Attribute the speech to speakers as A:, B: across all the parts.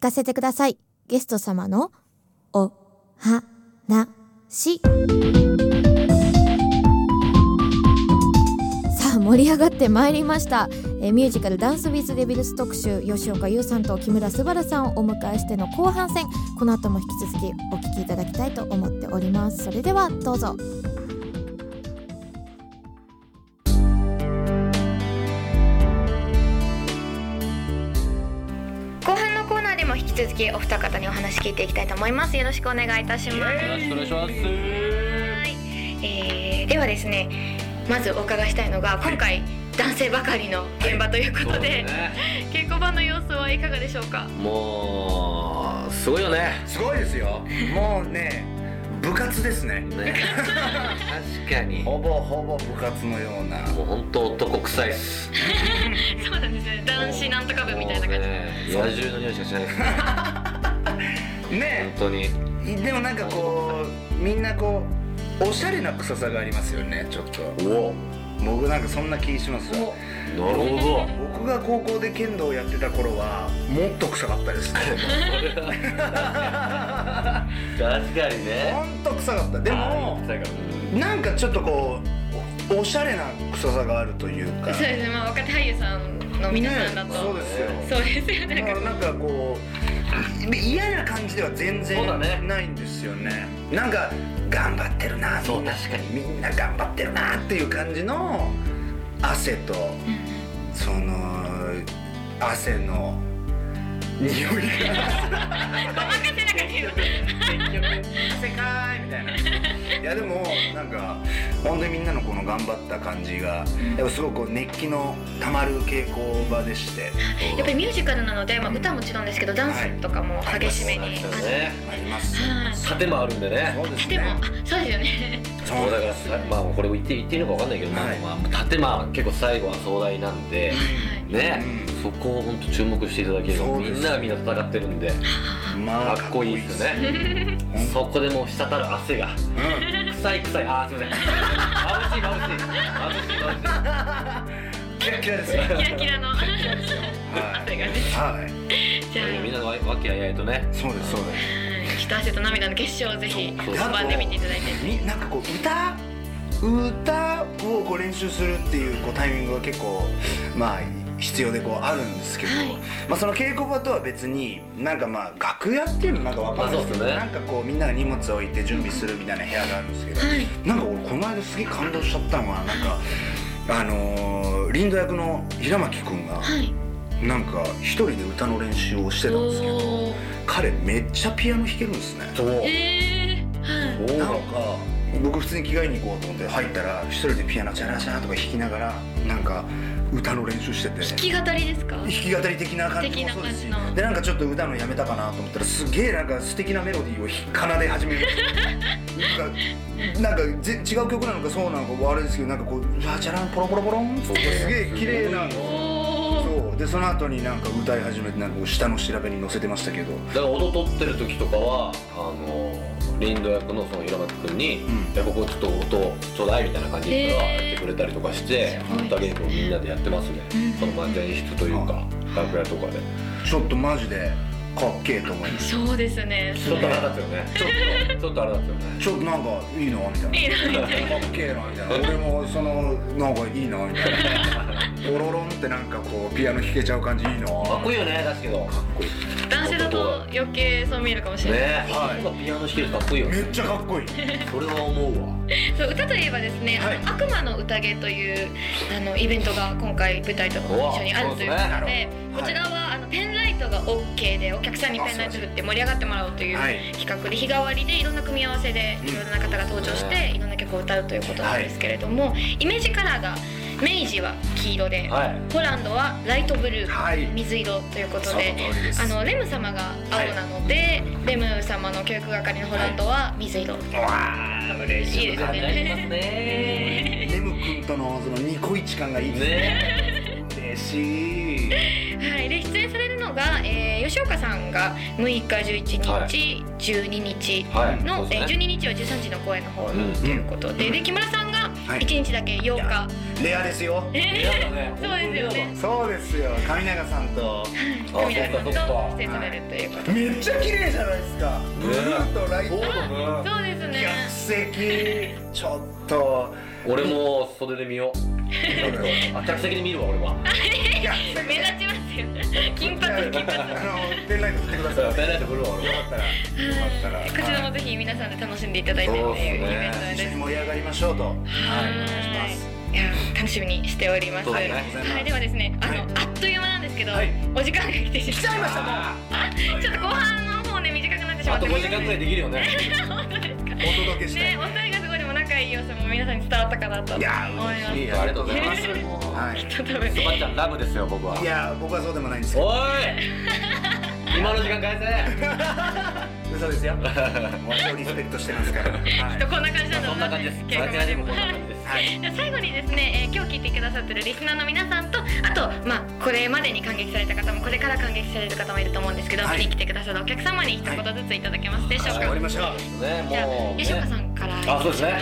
A: かせてください。ゲスト様のお話。さあ盛り上がってまいりました。ミュージカルダンスウィズデビルス特集、吉岡優さんと木村昴さんをお迎えしての後半戦、この後も引き続きお聞きいただきたいと思っております。それではどうぞ。後半のコーナーでも引き続きお二方にお話聞いていきたいと思います。よろしくお願いいたします。
B: よろしくお願いします。
A: ではですね、まずお伺いしたいのが、今回男性ばかりの現場ということで、稽古場の様子はいかがでしょうか？
B: もうすごいよね。
C: すごいですよ。もうね、部活ですね。
B: 確かに
C: ほぼ部活のような。
B: もう本当男臭いっす。
A: そうなんですね。男子なんとか部みたいな感じ。
B: 野獣の匂いしかしないですね。
C: ね、
B: 本当に。
C: でもなんかこうみんなこうおしゃれな臭さがありますよね。ちょっと。僕なんかそんな気しますわ。
B: なるほど。
C: 僕が高校で剣道をやってた頃はもっと臭かったですね。
B: 確かにね。
C: ほんと臭かった。でもなんかちょっとこうおしゃれな臭さがあるというか。
A: そうですね。まあ若手俳優さんの皆さんだと、
C: ね、そうですよ。
A: そうですよね。
C: なんかこう嫌な感じでは全然ないんですよね。なんか頑張ってるな、
B: そう、確かに
C: みんな頑張ってるなっていう感じの汗と、その汗の匂いがごまかせなかったよ。汗かーいみたいな。いやでもなんか本当にみんなのこの頑張った感じがやっぱすごく熱気のたまる稽古場でして、
A: やっぱりミュージカルなので、まあ、歌はもちろんですけど、ダンスとかも激しめに、
C: あります。
B: 盾もあるんでね。
C: そうですね。
A: でもそうですよね。
B: そうだからまあこれを言っていいのか分かんないけど、まあ盾結構最後は壮大なんでね、そこを本当注目していただければ、みんながみんな戦ってるんでかっこいいですよね。そこでもう滴る汗が臭い、あーすいません、眩しい
C: キラキラですよ。
A: キラキラの汗がね。
C: はい
A: じゃあ
B: みんなの和気あいあいとね。
C: そうですそうです。
A: 一汗と涙の結晶をぜひ本番で見ていただいて、
C: なんかこう歌をこう練習するっていうタイミングが結構まあ必要でこうあるんですけど、まあその稽古場とは別になんかまあ楽屋っていうのなんかわかんないですけど、なんかこうみんなが荷物を置いて準備するみたいな部屋があるんですけど、なんか俺この間すげえ感動しちゃったのが、なんかリンド役の平巻くんがなんか一人で歌の練習をしてたんですけど、彼めっちゃピアノ弾けるんですね。なんか僕普通に着替えに行こうと思って入ったら、一人でピアノチャラチャラとか弾きながらなんか歌の練習してて。
A: 弾き語りですか？
C: 弾き語り的な感じもそうですし、でなんかちょっと歌のやめたかなと思ったら、すげえなんか素敵なメロディーを奏で始める。なんか違う曲なのかそうなのかあれですけど、なんかこうチャランポロポロポロンってすげえ綺麗な。そうでその後になんか歌い始めて、なんか下の調べに載せてましたけど、
B: だから音取ってる時とかはリンド役のその平松君に「ここちょっと音ちょうだい」みたいな感じでやってくれたりとかして、歌稽古をみんなでやってますね。その前室というか楽屋とかで
C: ちょっとマジでかっけえと思います。
A: そうですね。
B: ちょっとあれだったよね。ちょっとあれだったよね。
C: ちょっとなんかいいなみたいな。
A: いいなみたいな。
C: かっけえなみたいな。俺もそのなんかいいなみたいな。オロロンってなんかこうピアノ弾けちゃう感じいいな。
B: かっこいいよね。確かにかっこいい。
A: 男性だと余計そう見えるかもしれない。
B: ね。今ピアノ弾けるとかっこいいよね。
C: めっちゃかっこいい。
B: それは思うわ。
A: そう、歌といえばですね、悪魔の宴というイベントが今回舞台と一緒にあるということで、こちらはペンライトが OK でお客さんにペンライト振って盛り上がってもらおうという企画で、日替わりでいろんな組み合わせでいろんな方が登場していろんな曲を歌うということなんですけれども、イメージカラーが明治は黄色で、ポランドはライトブルー、水色ということで、レム様が青なので、レム様の教育係のホランドは水色。
C: 嬉しい
A: ですね。
C: レム君とのそのニコイチ感がいいですね。嬉しい。
A: はい、で出演されるのが、吉岡さんが6日、11日、12日の、12日は13時の公演の方ということで、で木村さんが 1日だけ8日。
C: レアですよ。
B: レアだね。
A: そうですよね。
C: そうですよ。上永さんと
A: 神永さんと出演されるということで。
C: めっちゃ綺麗じゃないですか。ブルーとライト。
A: そうですね。
C: 客席ちょっと。
B: 俺も袖で見よう。客席で見るわ俺は。
A: 目立ちますよ。金髪。
C: ペンライト振ってください。
B: ペンライト振るわ俺は。
C: よかったら。
A: こちらもぜひ皆さんで楽しんでいただいてっていうイベントです。
C: 一緒に盛り上がりましょうと。はい、お願いします。
A: いや楽しみにしております。はい、ではですね、あっという間なんですけど、お時間が来てしまいました。もうちょっと後半の方ね短くなってしまって。
B: あと5時間くらいできるよね。
A: 本当ですか。
C: お届けして。
A: ね、お二人がすごいでも仲いい様子も皆さんに伝わったかなと思います。
B: ありがとうございます。
C: はい。
A: きっと多分。
B: そばちゃんラブですよ僕は。
C: いや僕はそうでもないんですよ。
B: おい。今の時間返せ。
C: 嘘ですよ。もうリスペクトしてますから。
A: きっとこんな感じなんだろうな。
B: こんな感じです。こんな感じです。
A: はい、最後にですね、今日聞いてくださってるリスナーの皆さんと、あとこれまでに感激された方もこれから感激される方もいると思うんですけど、見に来てくださるお客様に一言ずついただけますでしょうか。
C: 終わりましょう。
A: じゃあ吉岡さんから。
B: あ、そうですね。はい。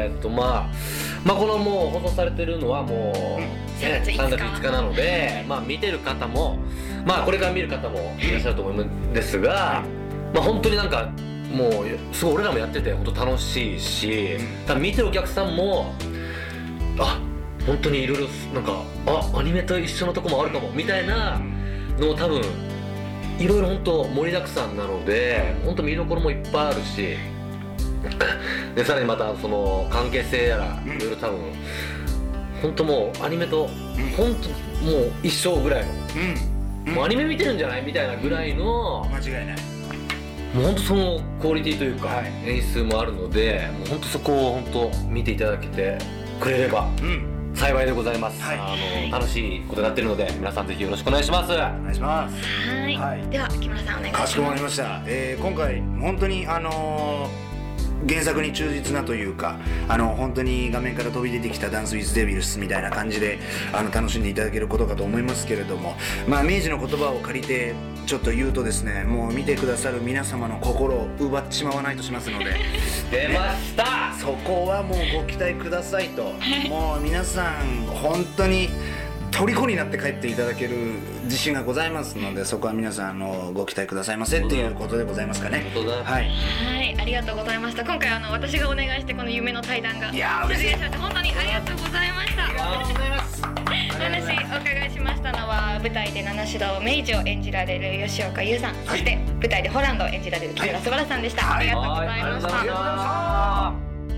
B: このもう放送されてるのはもう3月5日なので、見てる方もこれから見る方もいらっしゃると思うんですが、本当になんかもうすごい俺らもやってて本当楽しいし、多分見てるお客さんも本当にいろいろなんかアニメと一緒のとこもあるかもみたいなのを多分いろいろ本当盛りだくさんなので、本当見どころもいっぱいあるし、でさらにまたその関係性やらいろいろ多分本当もうアニメと本当もう一緒ぐらいの、もうアニメ見てるんじゃないみたいなぐらいの
C: 間違いない。
B: もう本当そのクオリティというか演出もあるので、もう本当そこを本当見ていただけてくれれば幸いでございます。楽しいことになっているので皆さんぜひよろしくお願いします。
C: お願いします。
A: はい。では木村さんお願いします。
C: かしこまりました。今回本当に原作に忠実なというか、本当に画面から飛び出てきたダンスウィズデビルスみたいな感じで楽しんでいただけることかと思いますけれども、明治の言葉を借りてちょっと言うとですね、もう見てくださる皆様の心を奪っちまわないとしますので
B: 出ました、
C: そこはもうご期待くださいと。もう皆さん本当に虜になって帰っていただける自信がございますので、そこは皆さんご期待くださいませっていうことでございますかね。
B: はい、
A: ありがとうございました。今回私がお願いしてこの夢の対談が
C: 実現
A: しました。本当にありがとうございました。
C: ありがとうございます。
A: お話お伺いしましたのは、舞台で七種道明治を演じられる吉岡優さん、そして舞台でホランドを演じられる木村昴さんでした。ありがとうございました。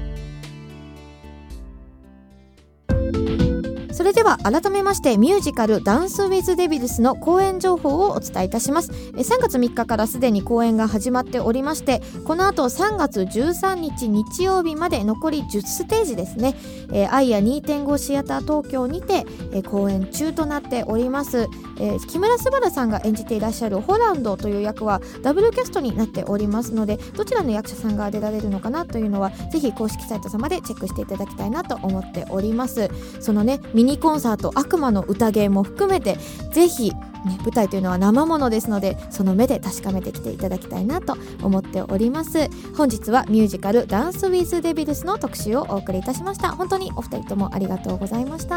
D: それでは改めましてミュージカルダンスウィズデビルスの公演情報をお伝えいたします。3月3日からすでに公演が始まっておりまして、この後3月13日日曜日まで残り10ステージですね、アイア 2.5 シアター東京にて、公演中となっております。木村昴さんが演じていらっしゃるホランドという役はダブルキャストになっておりますので、どちらの役者さんが出られるのかなというのはぜひ公式サイト様でチェックしていただきたいなと思っております。そのねミニコンサート悪魔の宴も含めてぜひ、舞台というのは生ものですので、その目で確かめてきていただきたいなと思っております。本日はミュージカルダンスウィズデビルスの特集をお送りいたしました。本当にお二人ともありがとうございました。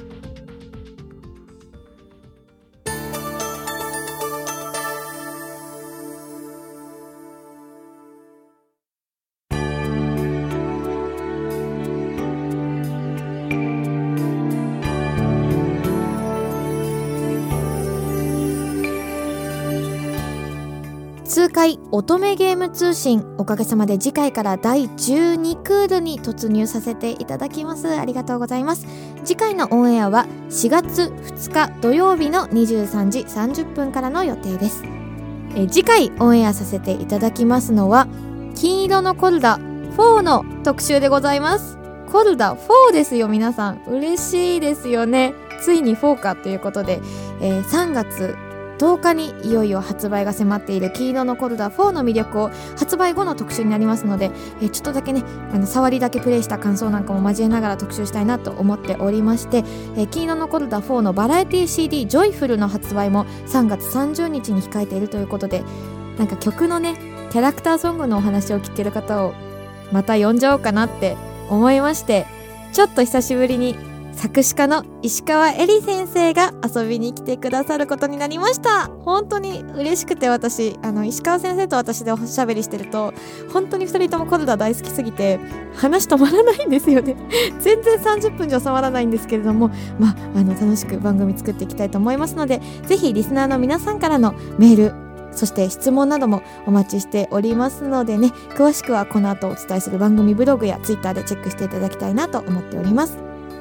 D: 痛快乙女ゲーム通信、おかげさまで次回から第12クールに突入させていただきます。ありがとうございます。次回のオンエアは4月2日土曜日の23時30分からの予定です。次回オンエアさせていただきますのは金色のコルダ4の特集でございます。コルダ4ですよ皆さん、嬉しいですよね。ついに4かということで、3月10日にいよいよ発売が迫っている金色のコルダ4の魅力を発売後の特集になりますので、ちょっとだけね触りだけプレイした感想なんかも交えながら特集したいなと思っておりまして、金色のコルダ4のバラエティ CD ジョイフルの発売も3月30日に控えているということで、なんか曲のねキャラクターソングのお話を聞ける方をまた呼んじゃおうかなって思いまして、ちょっと久しぶりに作詞家の石川えり先生が遊びに来てくださることになりました。本当に嬉しくて、私石川先生と私でおしゃべりしてると本当に2人ともコルダ大好きすぎて話止まらないんですよね全然30分じゃ収まらないんですけれども、楽しく番組作っていきたいと思いますので、ぜひリスナーの皆さんからのメール、そして質問などもお待ちしておりますのでね、詳しくはこの後お伝えする番組ブログやツイッターでチェックしていただきたいなと思っております。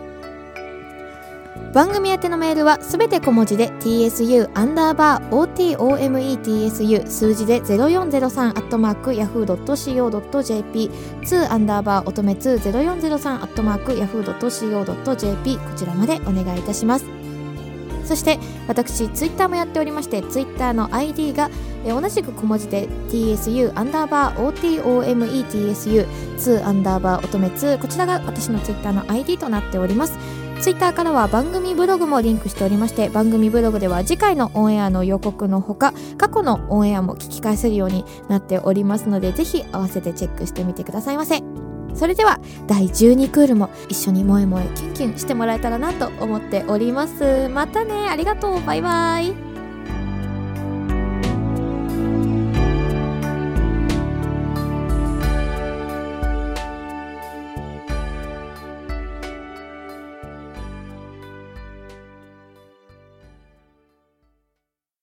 D: 番組宛てのメールはすべて小文字で tsu_otometsu 数字で0403 @yahoo.co.jp 2_ 乙女2 0403 @yahoo.co.jp こちらまでお願いいたします。そして私ツイッターもやっておりまして、ツイッターの ID が同じく小文字で tsu_otometsu 2_ 乙女2、こちらが私のツイッターの ID となっております。ツイッターからは番組ブログもリンクしておりまして、番組ブログでは次回のオンエアの予告のほか過去のオンエアも聞き返せるようになっておりますので、ぜひ合わせてチェックしてみてくださいませ。それでは第12クールも一緒に萌え萌えキュンキュンしてもらえたらなと思っております。またね、ありがとう、バイバイ。